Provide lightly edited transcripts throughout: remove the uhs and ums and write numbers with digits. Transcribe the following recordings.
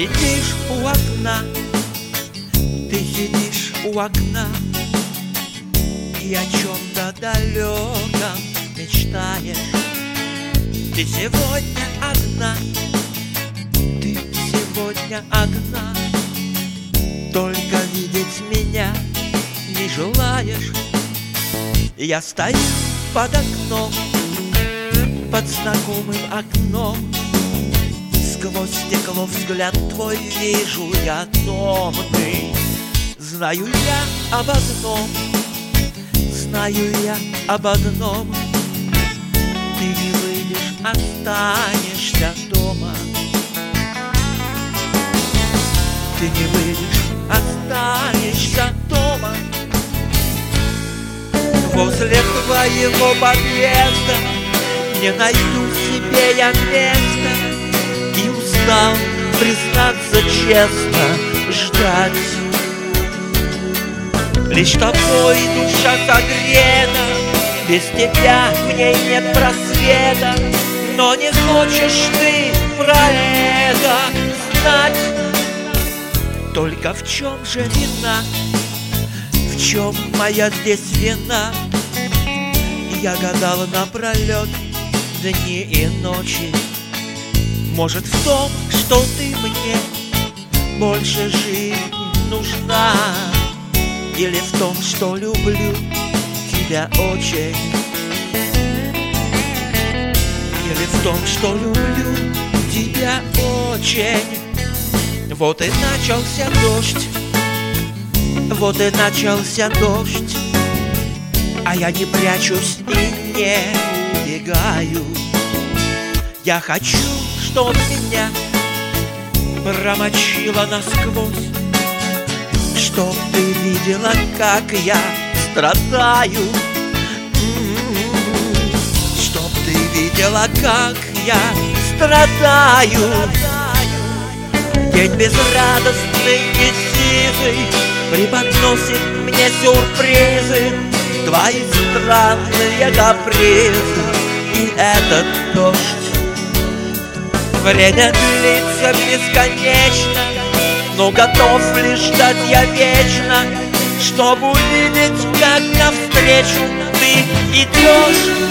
сидишь у окна, ты сидишь у окна и о чем-то далеком мечтаешь. Ты сегодня одна, ты сегодня одна, только видеть меня не желаешь. Я стою под окном, под знакомым окном, сквозь стекло взгляд твой вижу я томный. Знаю я об одном, знаю я об одном: ты не выйдешь, останешься дома. Ты не выйдешь, останешься дома. Возле твоего подъезда не найду себе я места и устал, признаться честно, ждать. Лишь тобой душа согрета, без тебя в ней нет просвета. Но не хочешь ты про это знать. Только в чем же вина? В чем моя здесь вина? Я гадал напролет дни и ночи. Может, в том, что ты мне больше жизни нужна, или в том, что люблю тебя очень, или в том, что люблю тебя очень. Вот и начался дождь, вот и начался дождь, а я не прячусь и не убегаю. Я хочу, чтоб меня промочило насквозь, чтоб ты видела, как я страдаю, чтоб ты видела, как я страдаю. День безрадостный и сизый преподносит мне сюрпризы, твои странные капризы и этот дождь. Время длится бесконечно, но готов ли ждать я вечно, чтобы увидеть, как навстречу ты идешь?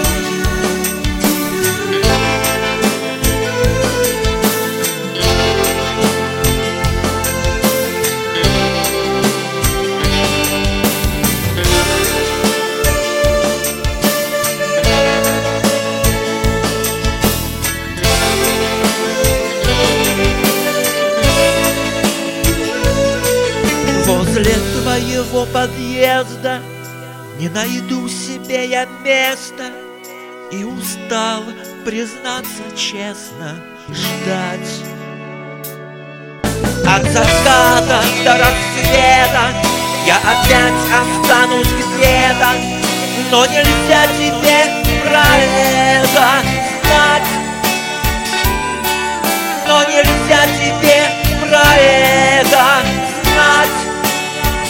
Возле твоего подъезда не найду себе я места и устал, признаться честно, ждать. От заката до рассвета я опять останусь где-то, но нельзя тебе про это знать. Но нельзя тебе про это знать.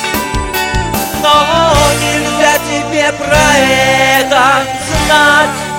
Но нельзя тебе про это знать.